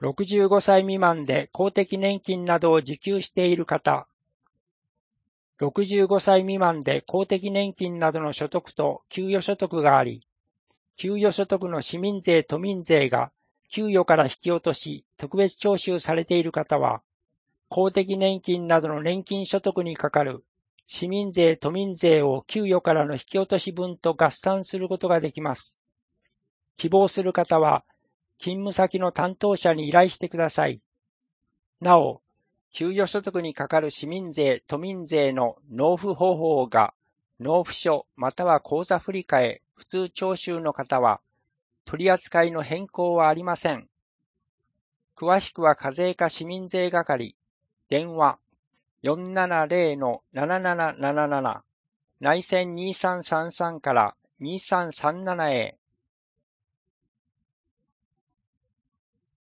65歳未満で公的年金などを受給している方、65歳未満で公的年金などの所得と給与所得があり、給与所得の市民税・都民税が給与から引き落とし、特別徴収されている方は、公的年金などの年金所得にかかる市民税・都民税を給与からの引き落とし分と合算することができます。希望する方は、勤務先の担当者に依頼してください。なお、給与所得にかかる市民税・都民税の納付方法が、納付書または口座振替、普通徴収の方は、取扱いの変更はありません。詳しくは課税課市民税係、電話 470-7777 内線2333から2337へ